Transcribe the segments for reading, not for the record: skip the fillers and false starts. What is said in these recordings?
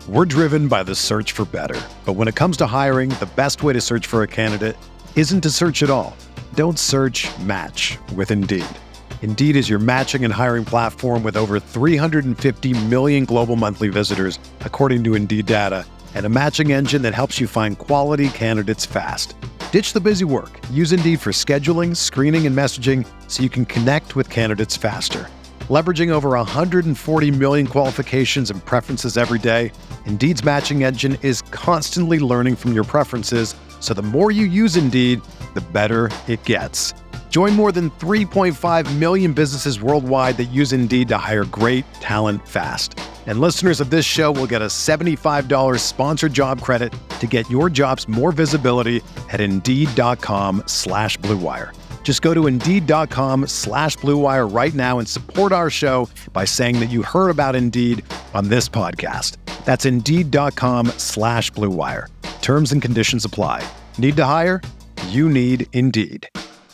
We're driven by the search for better. But when it comes to hiring, the best way to search for a candidate isn't to search at all. Don't search, match with Indeed. Indeed is your matching and hiring platform with over 350 million global monthly visitors, according to Indeed data, and a matching engine that helps you find quality candidates fast. Ditch the busy work. Use Indeed for scheduling, screening, and messaging so you can connect with candidates faster. Leveraging over 140 million qualifications and preferences every day, Indeed's matching engine is constantly learning from your preferences, so the more you use Indeed, the better it gets. Join more than 3.5 million businesses worldwide that use Indeed to hire great talent fast. And listeners of this show will get a $75 sponsored job credit to get your jobs more visibility at Indeed.com/Blue Wire. Just go to Indeed.com/Blue Wire right now and support our show by saying that you heard about Indeed on this podcast. That's Indeed.com/Blue Wire. Terms and conditions apply. Need to hire? You need Indeed.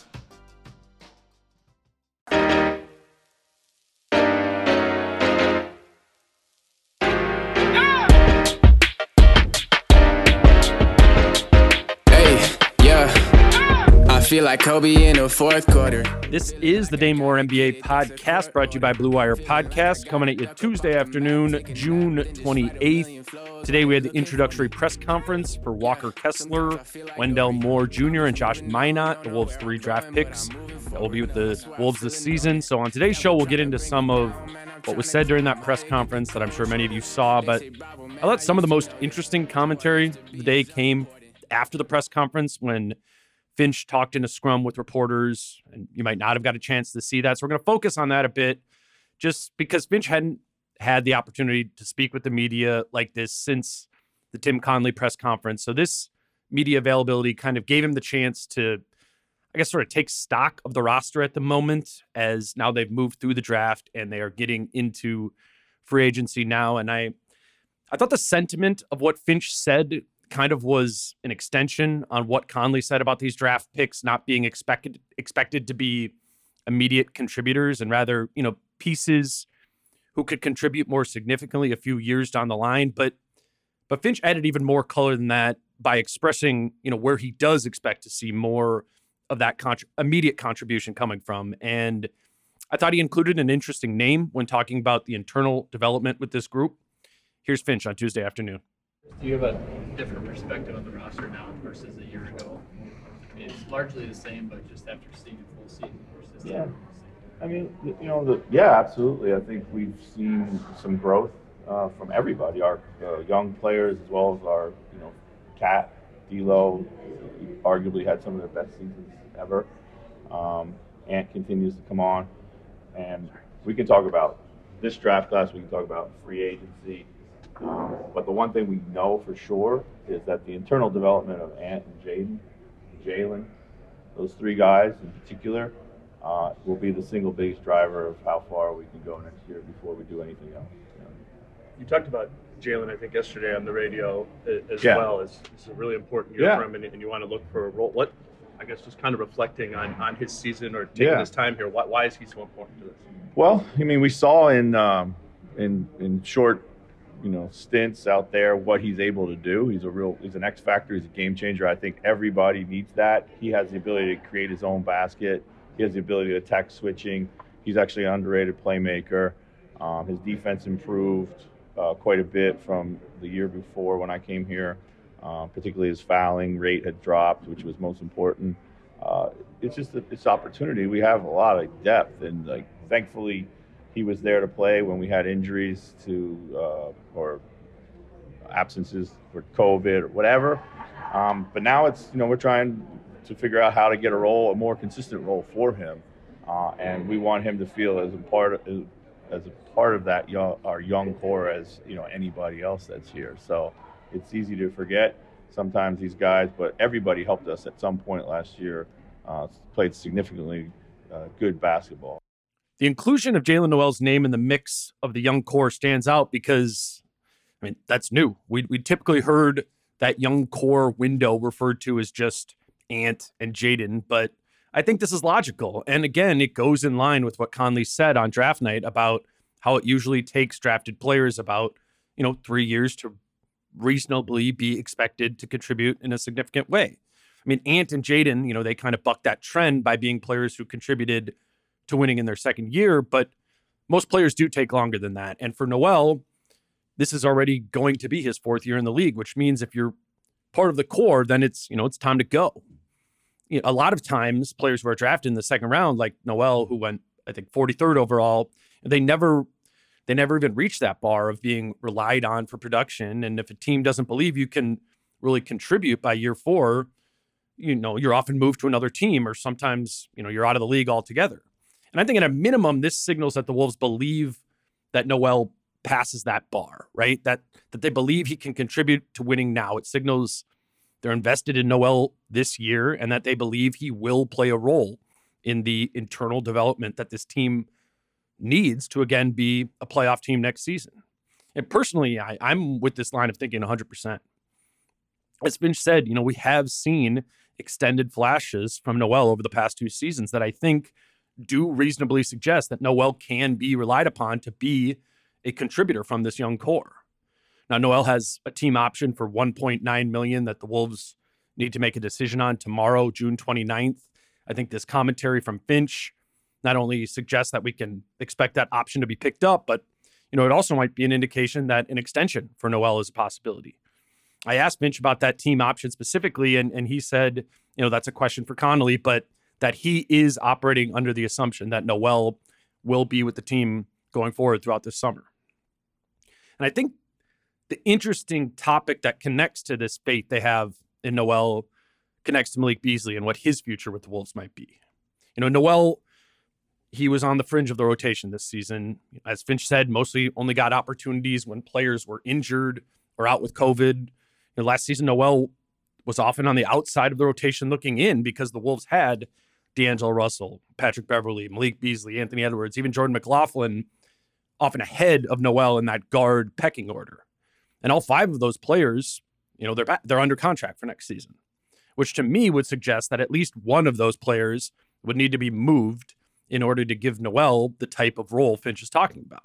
Feel like Kobe in the fourth quarter. This is the Dane Moore NBA podcast, brought to you by Blue Wire Podcast, coming at you Tuesday afternoon, June 28th. Today we had the introductory press conference for Walker Kessler, Wendell Moore Jr., and Josh Minott, the Wolves' 3 draft picks that will be with the Wolves this season. So on today's show, we'll get into some of what was said during that press conference that I'm sure many of you saw, but I thought some of the most interesting commentary of the day came after the press conference when Finch talked in a scrum with reporters, and you might not have got a chance to see that. So we're going to focus on that a bit, just because Finch hadn't had the opportunity to speak with the media like this since the Tim Connelly press conference. So this media availability kind of gave him the chance to, I guess, sort of take stock of the roster at the moment, as now they've moved through the draft and they are getting into free agency now. And I thought the sentiment of what Finch said kind of was an extension on what Conley said about these draft picks not being expected to be immediate contributors, and rather, pieces who could contribute more significantly a few years down the line. But Finch added even more color than that by expressing, where he does expect to see more of that immediate contribution coming from. And I thought he included an interesting name when talking about the internal development with this group. Here's Finch on Tuesday afternoon. Do you have a different perspective on the roster now versus a year ago? I mean, it's largely the same, but just after seeing a full season versus absolutely. I think we've seen some growth from everybody, our young players as well as our, Cat, D'Lo, arguably had some of their best seasons ever. Ant continues to come on, and we can talk about this draft class. We can talk about free agency. But the one thing we know for sure is that the internal development of Ant and Jaden, Jalen, those 3 guys in particular, will be the single biggest driver of how far we can go next year before we do anything else. You talked about Jalen, I think, yesterday on the radio as well. It's a really important year for him, and you want to look for a role. What, I guess, just kind of reflecting on his season or taking his time here, why is he so important to this? Well, I mean, we saw in short stints out there what he's able to do. He's an X factor. He's a game changer. I think everybody needs that. He has the ability to create his own basket. He has the ability to attack switching. He's actually an underrated playmaker. His defense improved quite a bit from the year before when I came here. Particularly his fouling rate had dropped, which was most important. It's just it's opportunity. We have a lot of depth, and thankfully he was there to play when we had injuries or absences for COVID or whatever. But now it's, we're trying to figure out how to get a more consistent role for him. And we want him to feel as a part of that our young core as, anybody else that's here. So it's easy to forget sometimes these guys, but everybody helped us at some point last year, played significantly good basketball. The inclusion of Jaylen Nowell's name in the mix of the young core stands out because, that's new. We typically heard that young core window referred to as just Ant and Jaden, but I think this is logical. And again, it goes in line with what Conley said on draft night about how it usually takes drafted players about 3 years to reasonably be expected to contribute in a significant way. I mean, Ant and Jaden, they kind of bucked that trend by being players who contributed to winning in their second year, but most players do take longer than that. And for Noel, this is already going to be his fourth year in the league, which means if you're part of the core, then it's time to go. A lot of times players who are drafted in the second round, like Noel, who went, I think, 43rd overall, they never even reach that bar of being relied on for production. And if a team doesn't believe you can really contribute by year 4, you're often moved to another team, or sometimes, you're out of the league altogether. And I think at a minimum, this signals that the Wolves believe that Noel passes that bar, right? That they believe he can contribute to winning now. It signals they're invested in Noel this year and that they believe he will play a role in the internal development that this team needs to, again, be a playoff team next season. And personally, I'm with this line of thinking 100%. As Finch said, we have seen extended flashes from Noel over the past 2 seasons that I think do reasonably suggest that Noel can be relied upon to be a contributor from this young core. Now, Noel has a team option for $1.9 million that the Wolves need to make a decision on tomorrow, June 29th. I think this commentary from Finch not only suggests that we can expect that option to be picked up, but it also might be an indication that an extension for Noel is a possibility. I asked Finch about that team option specifically, and he said, that's a question for Connolly, but that he is operating under the assumption that Noel will be with the team going forward throughout this summer. And I think the interesting topic that connects to this faith they have in Noel connects to Malik Beasley and what his future with the Wolves might be. Noel, he was on the fringe of the rotation this season. As Finch said, mostly only got opportunities when players were injured or out with COVID. Last season, Noel was often on the outside of the rotation looking in because the Wolves had D'Angelo Russell, Patrick Beverley, Malik Beasley, Anthony Edwards, even Jordan McLaughlin, often ahead of Noel in that guard pecking order. And all 5 of those players, they're under contract for next season, which to me would suggest that at least one of those players would need to be moved in order to give Noel the type of role Finch is talking about.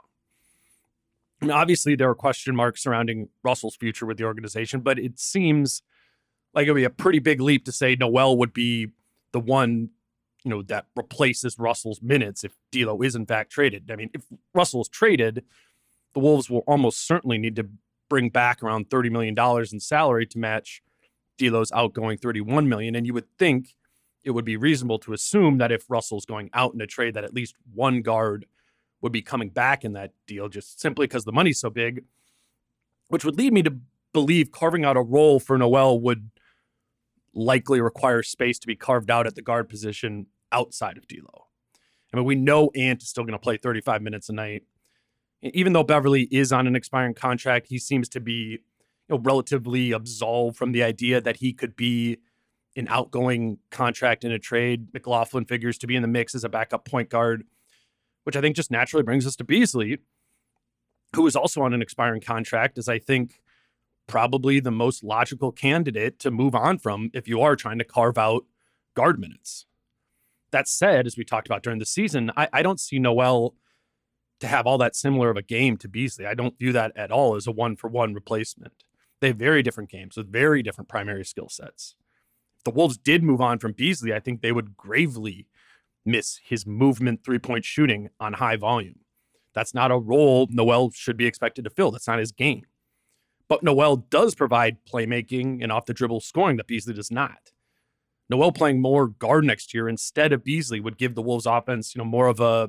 And obviously, there are question marks surrounding Russell's future with the organization, but it seems like it would be a pretty big leap to say Noel would be the one, that replaces Russell's minutes if D'Lo is in fact traded. I mean, if Russell is traded, the Wolves will almost certainly need to bring back around $30 million in salary to match D'Lo's outgoing $31 million. And you would think it would be reasonable to assume that if Russell's going out in a trade, that at least one guard would be coming back in that deal, just simply because the money's so big, which would lead me to believe carving out a role for Noel would likely require space to be carved out at the guard position outside of D'Lo. I mean, we know Ant is still going to play 35 minutes a night. Even though Beverley is on an expiring contract, he seems to be relatively absolved from the idea that he could be an outgoing contract in a trade. McLaughlin figures to be in the mix as a backup point guard, which I think just naturally brings us to Beasley, who is also on an expiring contract, as I think probably the most logical candidate to move on from if you are trying to carve out guard minutes. That said, as we talked about during the season, I don't see Noel to have all that similar of a game to Beasley. I don't view that at all as a one-for-one replacement. They have very different games with very different primary skill sets. If the Wolves did move on from Beasley, I think they would gravely miss his movement three-point shooting on high volume. That's not a role Noel should be expected to fill. That's not his game. But Noel does provide playmaking and off-the-dribble scoring that Beasley does not. Noel playing more guard next year instead of Beasley would give the Wolves offense, more of an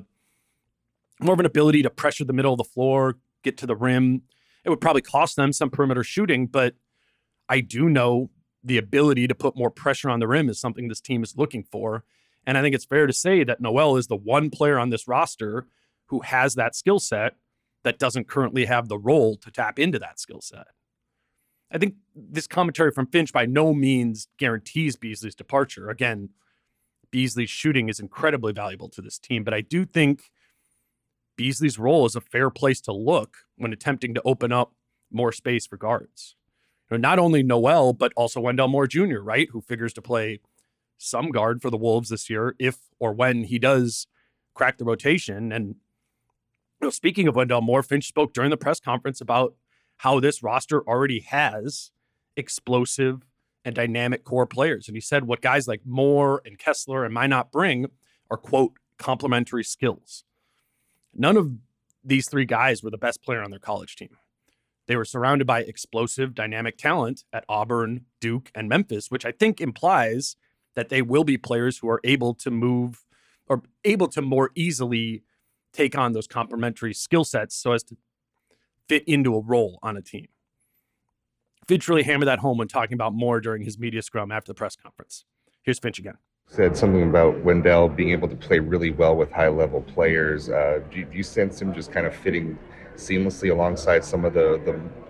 ability to pressure the middle of the floor, get to the rim. It would probably cost them some perimeter shooting, but I do know the ability to put more pressure on the rim is something this team is looking for. And I think it's fair to say that Noel is the one player on this roster who has that skill set that doesn't currently have the role to tap into that skill set. I think this commentary from Finch by no means guarantees Beasley's departure. Again, Beasley's shooting is incredibly valuable to this team, but I do think Beasley's role is a fair place to look when attempting to open up more space for guards. Not only Noel, but also Wendell Moore Jr., right, who figures to play some guard for the Wolves this year if or when he does crack the rotation. And speaking of Wendell Moore, Finch spoke during the press conference about how this roster already has explosive and dynamic core players. And he said what guys like Moore and Kessler and Minot bring are, quote, complementary skills. None of these three guys were the best player on their college team. They were surrounded by explosive, dynamic talent at Auburn, Duke, and Memphis, which I think implies that they will be players who are able to move or able to more easily take on those complementary skill sets so as to fit into a role on a team. Finch really hammered that home when talking about Moore during his media scrum after the press conference. Here's Finch again. Said something about Wendell being able to play really well with high-level players. Do you sense him just kind of fitting seamlessly alongside some of the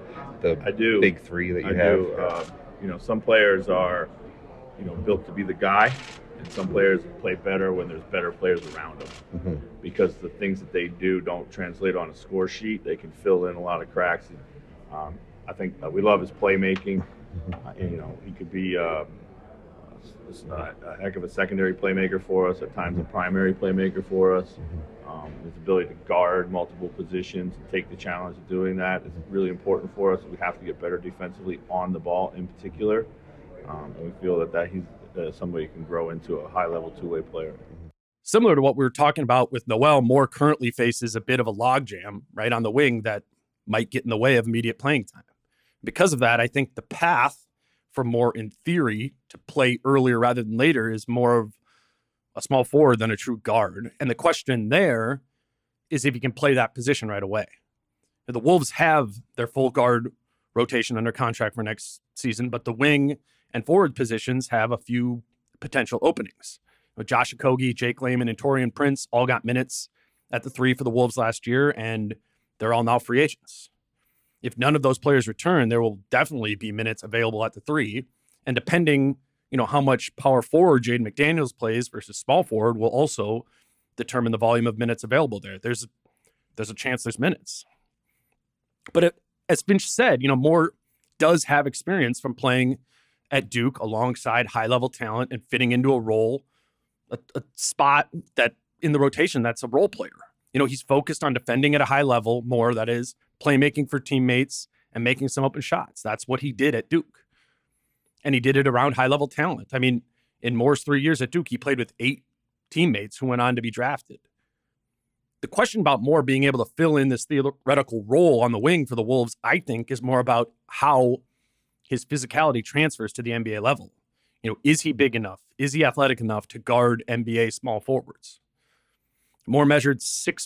big three that you have? Some players are, built to be the guy, and some players play better when there's better players around them because the things that they do don't translate on a score sheet. They can fill in a lot of cracks. I think we love his playmaking. He could be a heck of a secondary playmaker for us, at times a primary playmaker for us. His ability to guard multiple positions and take the challenge of doing that is really important for us. We have to get better defensively on the ball in particular. And we feel that he's somebody who can grow into a high-level two-way player. Similar to what we were talking about with Noel, Moore currently faces a bit of a logjam right on the wing that might get in the way of immediate playing time. Because of that, I think the path for Moore, in theory, to play earlier rather than later is more of a small forward than a true guard. And the question there is if he can play that position right away. The Wolves have their full guard rotation under contract for next season, but the wing and forward positions have a few potential openings. Josh Okogie, Jake Layman, and Taurean Prince all got minutes at the three for the Wolves last year, and they're all now free agents. If none of those players return, there will definitely be minutes available at the three. And depending, how much power forward Jaden McDaniels plays versus small forward will also determine the volume of minutes available there. There's a chance there's minutes. But as Finch said, Moore does have experience from playing at Duke alongside high-level talent and fitting into a role, a spot that in the rotation that's a role player. He's focused on defending at a high level more, that is, playmaking for teammates and making some open shots. That's what he did at Duke. And he did it around high-level talent. I mean, in Moore's 3 years at Duke, he played with 8 teammates who went on to be drafted. The question about Moore being able to fill in this theoretical role on the wing for the Wolves, I think, is more about how his physicality transfers to the NBA level. Is he big enough? Is he athletic enough to guard NBA small forwards? Moore measured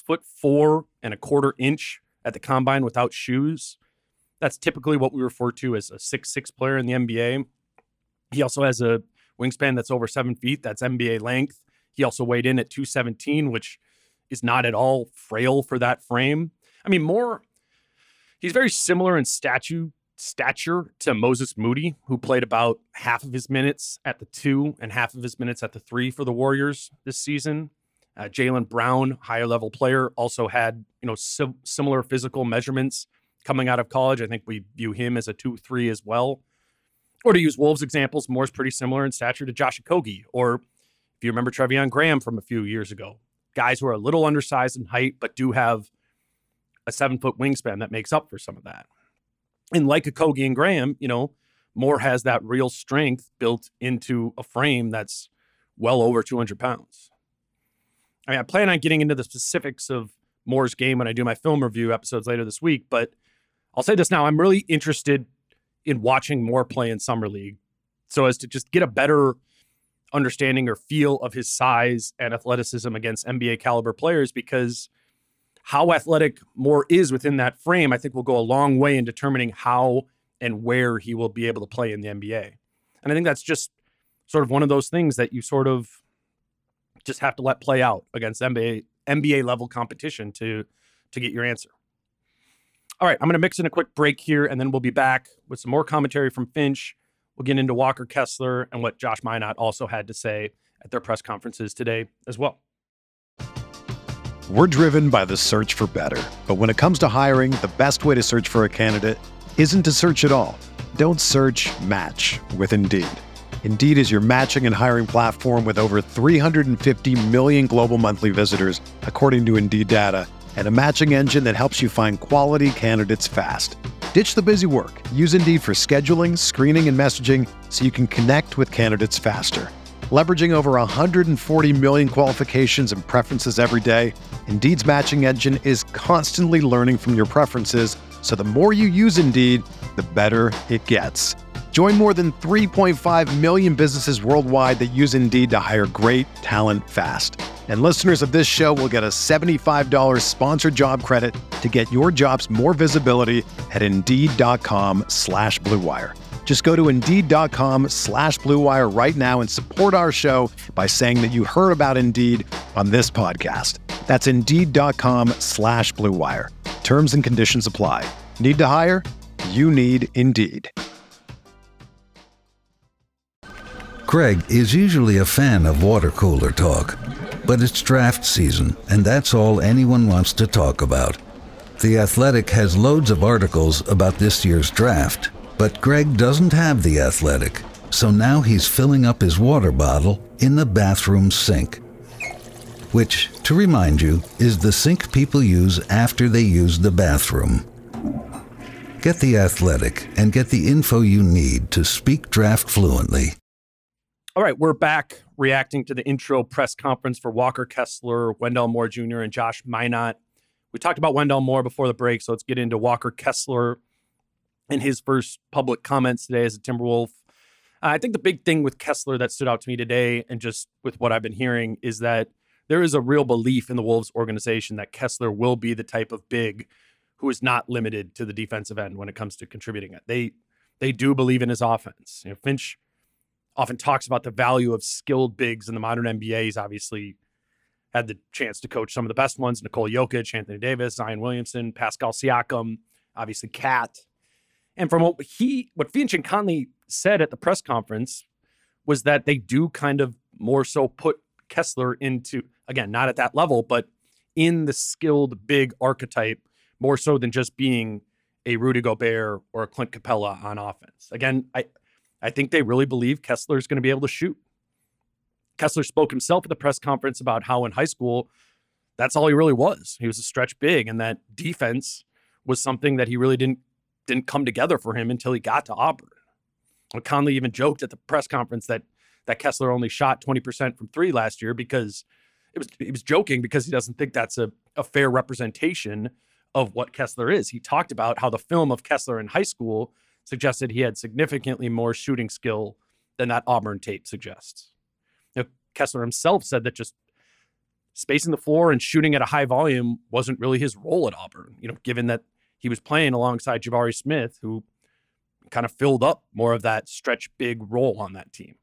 6'4.25" at the combine without shoes. That's typically what we refer to as a 6'6" player in the NBA. He also has a wingspan that's over 7 feet. That's NBA length. He also weighed in at 217, which is not at all frail for that frame. I mean, Moore, he's very similar in stature to Moses Moody, who played about half of his minutes at the 2 and half of his minutes at the 3 for the Warriors this season. Jaylen Brown, higher level player, also had similar physical measurements coming out of college. I think we view him as a 2-3 as well. Or to use Wolves examples, Moore's pretty similar in stature to Josh Okogie, or if you remember Trevion Graham from a few years ago, guys who are a little undersized in height but do have a 7-foot wingspan that makes up for some of that. And like Okogie and Graham, Moore has that real strength built into a frame that's well over 200 pounds. I plan on getting into the specifics of Moore's game when I do my film review episodes later this week, but I'll say this now. I'm really interested in watching Moore play in Summer League so as to just get a better understanding or feel of his size and athleticism against NBA caliber players, because how athletic Moore is within that frame, I think, will go a long way in determining how and where he will be able to play in the NBA. And I think that's just sort of one of those things that you sort of just have to let play out against NBA level competition to get your answer. All right, I'm going to mix in a quick break here, and then we'll be back with some more commentary from Finch. We'll get into Walker Kessler and what Josh Minot also had to say at their press conferences today as well. We're driven by the search for better. But when it comes to hiring, the best way to search for a candidate isn't to search at all. Don't search, match with Indeed. Indeed is your matching and hiring platform with over 350 million global monthly visitors, according to Indeed data, and a matching engine that helps you find quality candidates fast. Ditch the busy work. Use Indeed for scheduling, screening, and messaging so you can connect with candidates faster. Leveraging over 140 million qualifications and preferences every day, Indeed's matching engine is constantly learning from your preferences, so the more you use Indeed, the better it gets. Join more than 3.5 million businesses worldwide that use Indeed to hire great talent fast. And listeners of this show will get a $75 sponsored job credit to get your jobs more visibility at Indeed.com/Blue Wire. Just go to Indeed.com/Blue Wire right now and support our show by saying that you heard about Indeed on this podcast. That's Indeed.com/Blue Wire. Terms and conditions apply. Need to hire? You need Indeed. Greg is usually a fan of water cooler talk, but it's draft season, and that's all anyone wants to talk about. The Athletic has loads of articles about this year's draft, but Greg doesn't have The Athletic, so now he's filling up his water bottle in the bathroom sink, which, to remind you, is the sink people use after they use the bathroom. Get The Athletic and get the info you need to speak draft fluently. All right, we're back reacting to the intro press conference for Walker Kessler, Wendell Moore Jr., and Josh Minott. We talked about Wendell Moore before the break, so let's get into Walker Kessler and his first public comments today as a Timberwolf. I think the big thing with Kessler that stood out to me today, and just with what I've been hearing, is that there is a real belief in the Wolves organization that Kessler will be the type of big who is not limited to the defensive end when it comes to contributing it. They do believe in his offense. Finch often talks about the value of skilled bigs in the modern NBA. He's obviously had the chance to coach some of the best ones: Nikola Jokic, Anthony Davis, Zion Williamson, Pascal Siakam, obviously Cat. And from what Finch and Conley said at the press conference was that they do kind of more so put Kessler into, again, not at that level, but in the skilled big archetype, more so than just being a Rudy Gobert or a Clint Capella on offense. Again, I think they really believe Kessler is going to be able to shoot. Kessler spoke himself at the press conference about how in high school, that's all he really was. He was a stretch big, and that defense was something that he really didn't come together for him until he got to Auburn. Conley even joked at the press conference that Kessler only shot 20% from three last year because he was joking because he doesn't think that's a fair representation of what Kessler is. He talked about how the film of Kessler in high school suggested he had significantly more shooting skill than that Auburn tape suggests. Kessler himself said that just spacing the floor and shooting at a high volume wasn't really his role at Auburn, given that he was playing alongside Jabari Smith, who kind of filled up more of that stretch big role on that team.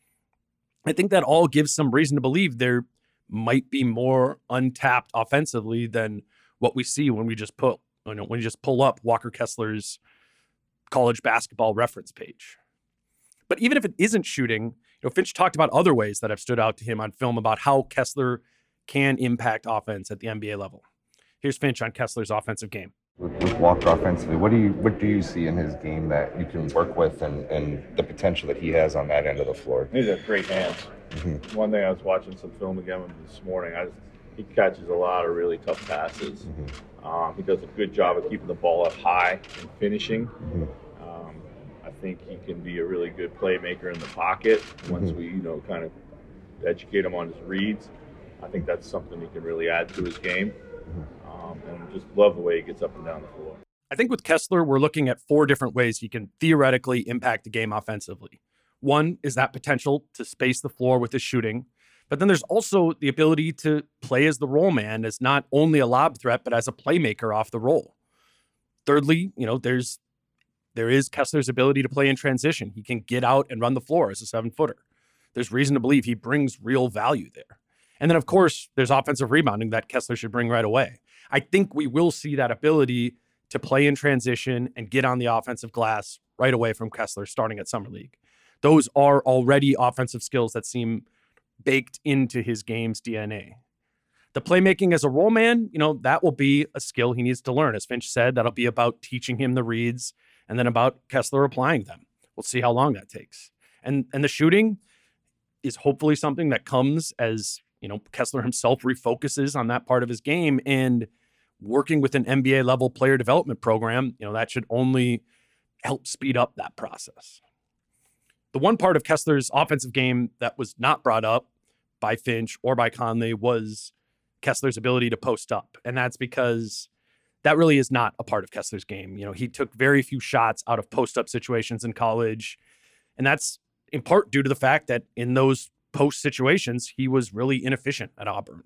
I think that all gives some reason to believe there might be more untapped offensively than what we see when we just pull up Walker Kessler's college basketball reference page. But even if it isn't shooting, Finch talked about other ways that have stood out to him on film about how Kessler can impact offense at the NBA level. Here's Finch on Kessler's offensive game. With Walker offensively, what do you see in his game that you can work with and the potential that he has on that end of the floor? He's got great hands. Mm-hmm. One thing, I was watching some film again this morning. He catches a lot of really tough passes. Mm-hmm. He does a good job of keeping the ball up high and finishing. Mm-hmm. I think he can be a really good playmaker in the pocket once we, kind of educate him on his reads. I think that's something he can really add to his game. And just love the way he gets up and down the floor. I think with Kessler, we're looking at 4 different ways he can theoretically impact the game offensively. One is that potential to space the floor with his shooting. But then there's also the ability to play as the roll man, as not only a lob threat, but as a playmaker off the roll. Thirdly, there is Kessler's ability to play in transition. He can get out and run the floor as a 7-footer. There's reason to believe he brings real value there. And then, of course, there's offensive rebounding that Kessler should bring right away. I think we will see that ability to play in transition and get on the offensive glass right away from Kessler starting at Summer League. Those are already offensive skills that seem baked into his game's DNA. The playmaking as a roll man, that will be a skill he needs to learn. As Finch said, that'll be about teaching him the reads and then about Kessler applying them. We'll see how long that takes. And the shooting is hopefully something that comes as, Kessler himself refocuses on that part of his game. And working with an NBA level player development program, that should only help speed up that process. The one part of Kessler's offensive game that was not brought up by Finch or by Conley was Kessler's ability to post up. And that's because that really is not a part of Kessler's game. He took very few shots out of post-up situations in college. And that's in part due to the fact that in those post situations, he was really inefficient at Auburn.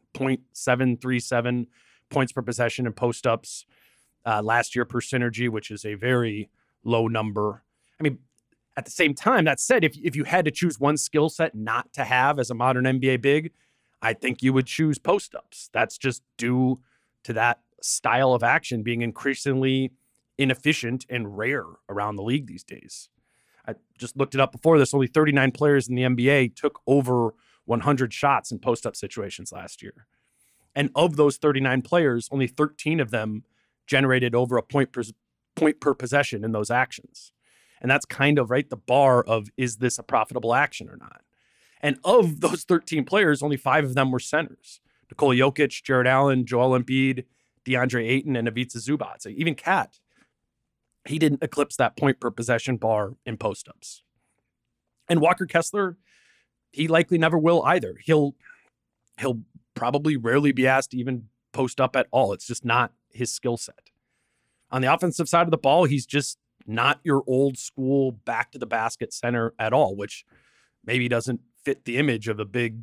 0.737 points per possession in post-ups last year per synergy, which is a very low number. I mean, at the same time, that said, if you had to choose one skill set not to have as a modern NBA big, I think you would choose post-ups. That's just due to that style of action being increasingly inefficient and rare around the league these days. I just looked it up before this. Only 39 players in the NBA took over 100 shots in post-up situations last year. And of those 39 players, only 13 of them generated over a point per possession in those actions. And that's kind of the bar of, is this a profitable action or not? And of those 13 players, only 5 of them were centers. Nikola Jokic, Jared Allen, Joel Embiid, DeAndre Ayton, and Ivica Zubac. So even Kat, he didn't eclipse that point per possession bar in post-ups. And Walker Kessler, he likely never will either. He'll probably rarely be asked to even post up at all. It's just not his skill set. On the offensive side of the ball, he's just not your old school back to the basket center at all, which maybe doesn't fit the image of a big,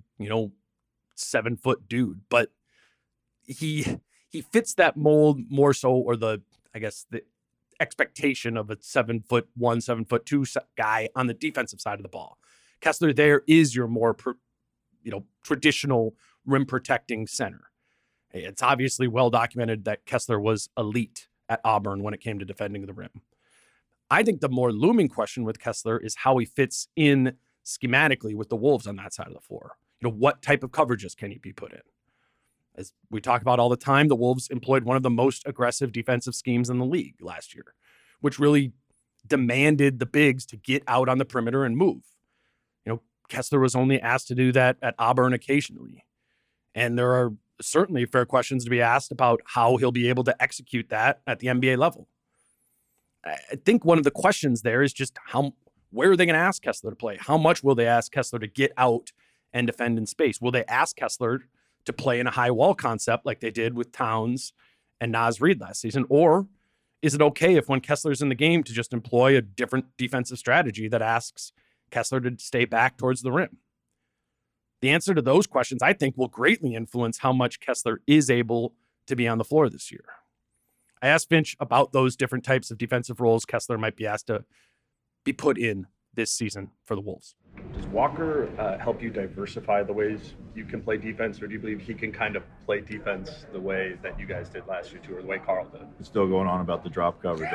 7-foot dude, but he fits that mold more so, or the expectation of a 7'1", 7'2" guy on the defensive side of the ball. Kessler there is your more, traditional rim protecting center. It's obviously well documented that Kessler was elite at Auburn when it came to defending the rim. I think the more looming question with Kessler is how he fits in schematically with the Wolves on that side of the floor. What type of coverages can he be put in? As we talk about all the time, the Wolves employed one of the most aggressive defensive schemes in the league last year, which really demanded the bigs to get out on the perimeter and move. Kessler was only asked to do that at Auburn occasionally. And there are certainly fair questions to be asked about how he'll be able to execute that at the NBA level. I think one of the questions there is just where are they going to ask Kessler to play? How much will they ask Kessler to get out and defend in space? Will they ask Kessler to play in a high wall concept like they did with Towns and Naz Reid last season? Or is it okay if when Kessler's in the game to just employ a different defensive strategy that asks Kessler to stay back towards the rim? The answer to those questions, I think, will greatly influence how much Kessler is able to be on the floor this year. I asked Finch about those different types of defensive roles Kessler might be asked to be put in this season for the Wolves. Does Walker help you diversify the ways you can play defense, or do you believe he can kind of play defense the way that you guys did last year too, or the way Carl did? We're still going on about the drop coverage,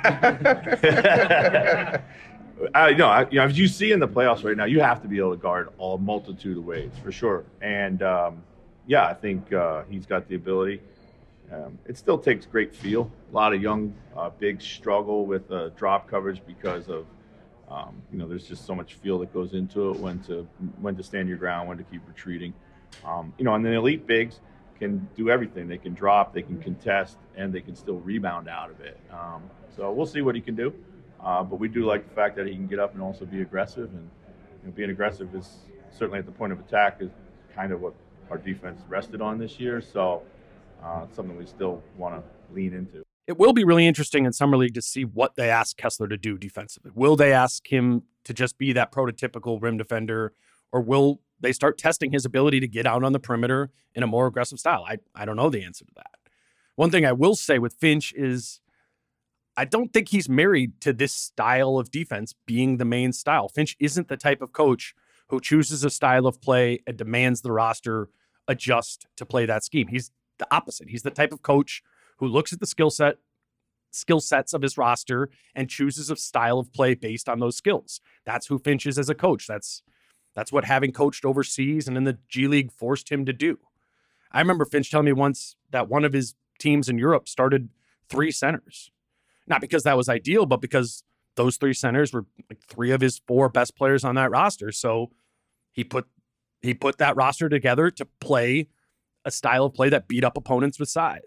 aren't we? As you see in the playoffs right now, you have to be able to guard a multitude of ways for sure. And I think he's got the ability. It still takes great feel. A lot of young bigs struggle with drop coverage because of there's just so much feel that goes into it, when to stand your ground, when to keep retreating. And the elite bigs can do everything. They can drop, they can contest, and they can still rebound out of it. So we'll see what he can do. But we do like the fact that he can get up and also be aggressive. And being aggressive is certainly at the point of attack is kind of what our defense rested on this year. So it's something we still want to lean into. It will be really interesting in Summer League to see what they ask Kessler to do defensively. Will they ask him to just be that prototypical rim defender, or will they start testing his ability to get out on the perimeter in a more aggressive style? I don't know the answer to that. One thing I will say with Finch is I don't think he's married to this style of defense being the main style. Finch isn't the type of coach who chooses a style of play and demands the roster adjust to play that scheme. He's the opposite. He's the type of coach who looks at the skill sets of his roster and chooses a style of play based on those skills. That's who Finch is as a coach. That's what having coached overseas and in the G League forced him to do. I remember Finch telling me once that one of his teams in Europe started 3 centers. Not because that was ideal, but because those 3 centers were like 3 of his 4 best players on that roster. So he put that roster together to play a style of play that beat up opponents with size.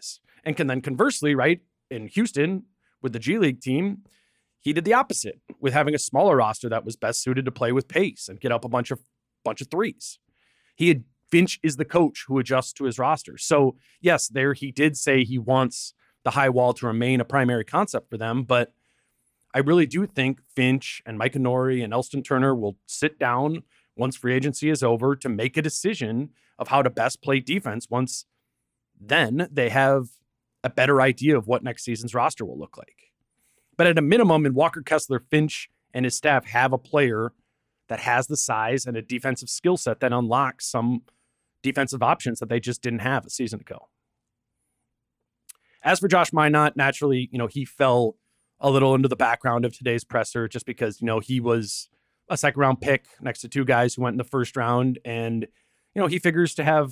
And can then conversely, right, in Houston with the G League team, he did the opposite with having a smaller roster that was best suited to play with pace and get up a bunch of threes. Finch is the coach who adjusts to his roster. So yes, there he did say he wants the high wall to remain a primary concept for them, but I really do think Finch and Mike Nori and Elston Turner will sit down once free agency is over to make a decision of how to best play defense once then they have a better idea of what next season's roster will look like. But at a minimum, in Walker Kessler, Finch and his staff have a player that has the size and a defensive skill set that unlocks some defensive options that they just didn't have a season ago. As for Josh Minott, naturally, he fell a little into the background of today's presser just because, he was a second round pick next to two guys who went in the first round. And, he figures to have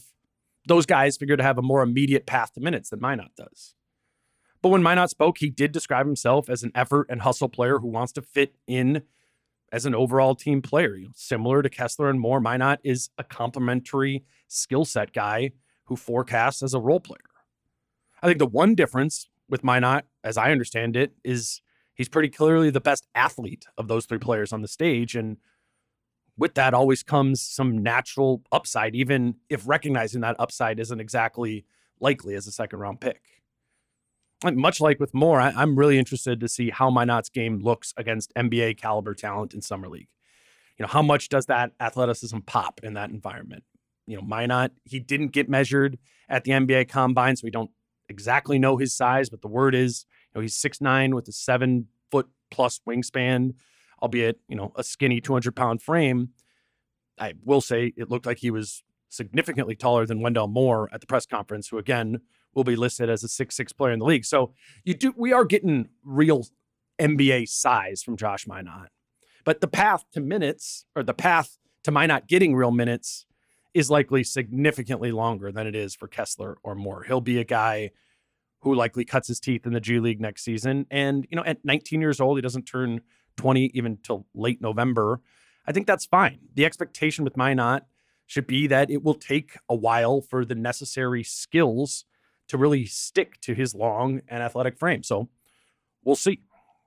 a more immediate path to minutes than Minott does. But when Minott spoke, he did describe himself as an effort and hustle player who wants to fit in as an overall team player. Similar to Kessler and Moore, Minott is a complementary skill set guy who forecasts as a role player. I think the one difference with Minott, as I understand it, is he's pretty clearly the best athlete of those three players on the stage. And with that always comes some natural upside, even if recognizing that upside isn't exactly likely as a second round pick. And much like with Moore, I'm really interested to see how Minott's game looks against NBA caliber talent in Summer League. How much does that athleticism pop in that environment? Minott, he didn't get measured at the NBA Combine, so we don't exactly know his size, but the word is, he's 6'9" with a 7-foot plus wingspan, albeit, a skinny 200-pound frame. I will say it looked like he was significantly taller than Wendell Moore at the press conference, who again will be listed as a 6'6" player in the league. So we are getting real NBA size from Josh Minott. But the path to minutes, or the path to Minott getting real minutes, is likely significantly longer than it is for Kessler or Moore. He'll be a guy who likely cuts his teeth in the G League next season. And, at 19 years old, he doesn't turn 20 even till late November. I think that's fine. The expectation with Minott should be that it will take a while for the necessary skills to really stick to his long and athletic frame. So we'll see.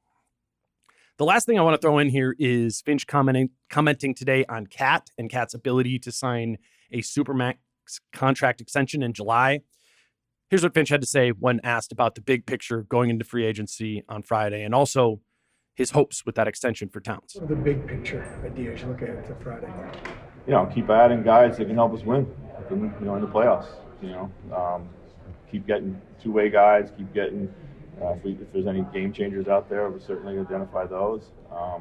The last thing I want to throw in here is Finch commenting today on Cat and Cat's ability to sign a Supermax contract extension in July. Here's what Finch had to say when asked about the big picture going into free agency on Friday, and also his hopes with that extension for Towns. What are the big picture ideas you look at for Friday? Keep adding guys that can help us win, in the playoffs. Keep getting two-way guys, keep getting, if there's any game changers out there, we'll certainly identify those.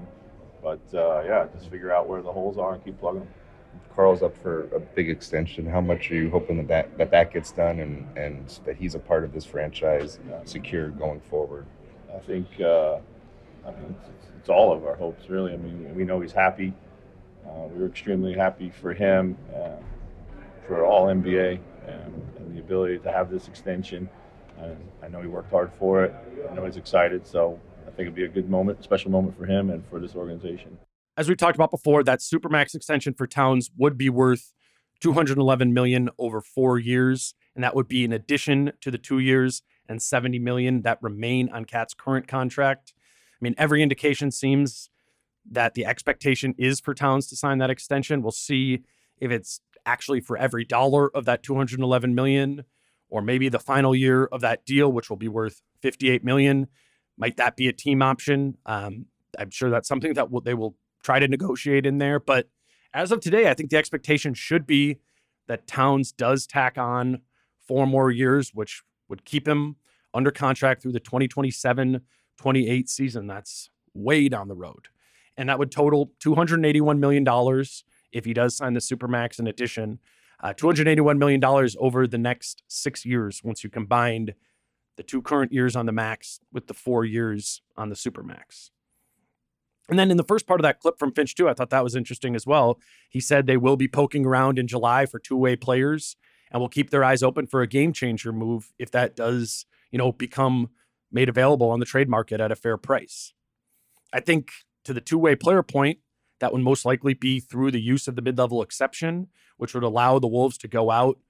Just figure out where the holes are and keep plugging them. Carl's up for a big extension. How much are you hoping that gets done and that he's a part of this franchise secure going forward? I think it's all of our hopes, really. We know he's happy. We were extremely happy for him, for all NBA, and the ability to have this extension. I know he worked hard for it. I know he's excited. So I think it'd be a good moment, special moment for him and for this organization. As we talked about before, that Supermax extension for Towns would be worth $211 million over 4 years, and that would be in addition to the 2 years and $70 million that remain on Cat's current contract. Every indication seems that the expectation is for Towns to sign that extension. We'll see if it's actually for every dollar of that $211 million, or maybe the final year of that deal, which will be worth $58 million. Might that be a team option? I'm sure that's something that they will try to negotiate in there. But as of today, I think the expectation should be that Towns does tack on 4 more years, which would keep him under contract through the 2027-28 season. That's way down the road. And that would total $281 million if he does sign the Supermax in addition. $281 million over the next 6 years once you combined the 2 current years on the max with the 4 years on the Supermax. And then in the first part of that clip from Finch, too, I thought that was interesting as well. He said they will be poking around in July for two-way players and will keep their eyes open for a game-changer move if that does, become made available on the trade market at a fair price. I think to the two-way player point, that would most likely be through the use of the mid-level exception, which would allow the Wolves to go out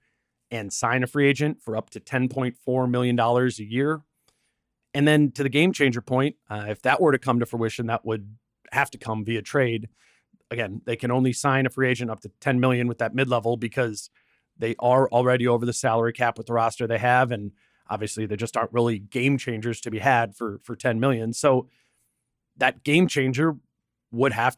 and sign a free agent for up to $10.4 million a year. And then to the game changer point, if that were to come to fruition, that would have to come via trade. Again, they can only sign a free agent up to $10 million with that mid-level because they are already over the salary cap with the roster they have. And obviously there just aren't really game changers to be had for $10 million. So that game changer would have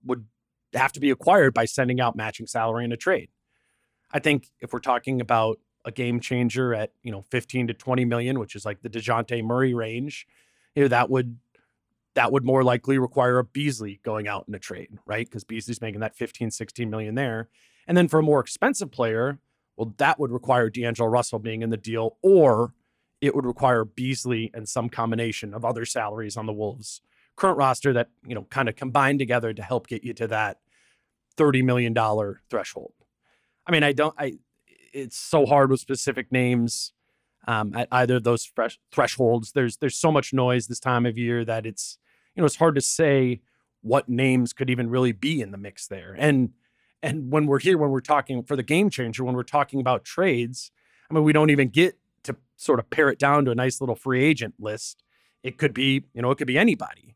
to be acquired by sending out matching salary in a trade. I think if we're talking about a game changer at 15 to 20 million, which is like the DeJounte Murray range, that would more likely require a Beasley going out in a trade, right? Because Beasley's making that 15, 16 million there. And then for a more expensive player, well, that would require D'Angelo Russell being in the deal, or it would require Beasley and some combination of other salaries on the Wolves' current roster that, kind of combine together to help get you to that $30 million threshold. I mean, it's so hard with specific names at either of those thresholds. There's so much noise this time of year that it's hard to say what names could even really be in the mix there. And when we're talking for the game changer, when we're talking about trades, I mean, we don't even get to sort of pare it down to a nice little free agent list. It could be anybody.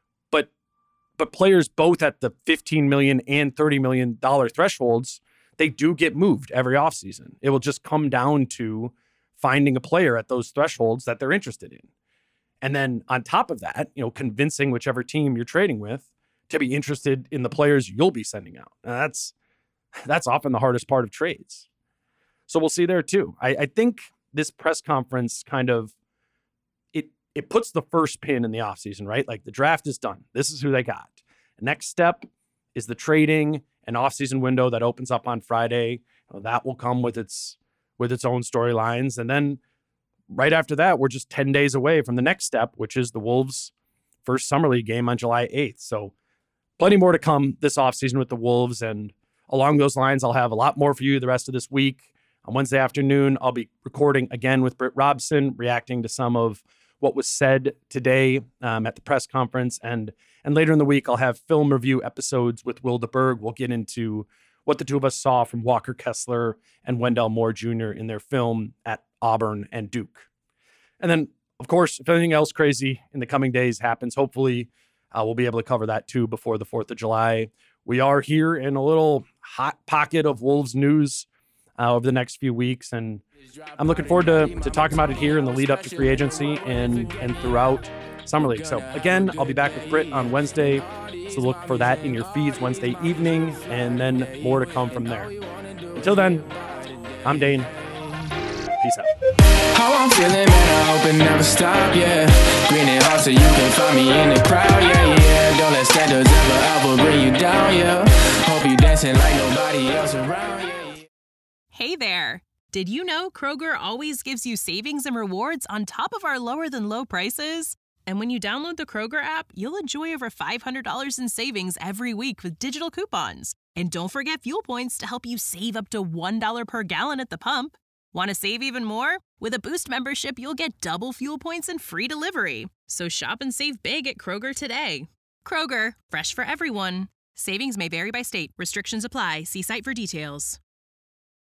But players both at the $15 million and $30 million thresholds, they do get moved every offseason. It will just come down to finding a player at those thresholds that they're interested in. And then on top of that, convincing whichever team you're trading with to be interested in the players you'll be sending out. And that's often the hardest part of trades. So we'll see there too. I think this press conference kind of, it puts the first pin in the offseason, right? Like the draft is done. This is who they got. The next step is the trading and offseason window that opens up on Friday. That will come with its own storylines. And then right after that, we're just 10 days away from the next step, which is the Wolves' first Summer League game on July 8th. So plenty more to come this offseason with the Wolves. And along those lines, I'll have a lot more for you the rest of this week. On Wednesday afternoon, I'll be recording again with Britt Robson, reacting to some of what was said today at the press conference. And later in the week, I'll have film review episodes with Will DeBerg. We'll get into what the two of us saw from Walker Kessler and Wendell Moore Jr. in their film at Auburn and Duke. And then, of course, if anything else crazy in the coming days happens, hopefully we'll be able to cover that too before the 4th of July. We are here in a little hot pocket of Wolves news over the next few weeks, and I'm looking forward to talking about it here in the lead up to free agency and throughout Summer League. So again, I'll be back with Britt on Wednesday, so look for that in your feeds Wednesday evening, and then more to come from there. Until then, I'm Dane. Peace out. How I'm feeling, man, I hope it never stop, yeah. Green and hot so you can find me in the crowd, yeah. Don't let standards ever bring you down, yeah. Hope you dancing like nobody else around, yeah. Hey there. Did you know Kroger always gives you savings and rewards on top of our lower than low prices? And when you download the Kroger app, you'll enjoy over $500 in savings every week with digital coupons. And don't forget fuel points to help you save up to $1 per gallon at the pump. Want to save even more? With a Boost membership, you'll get double fuel points and free delivery. So shop and save big at Kroger today. Kroger, fresh for everyone. Savings may vary by state. Restrictions apply. See site for details.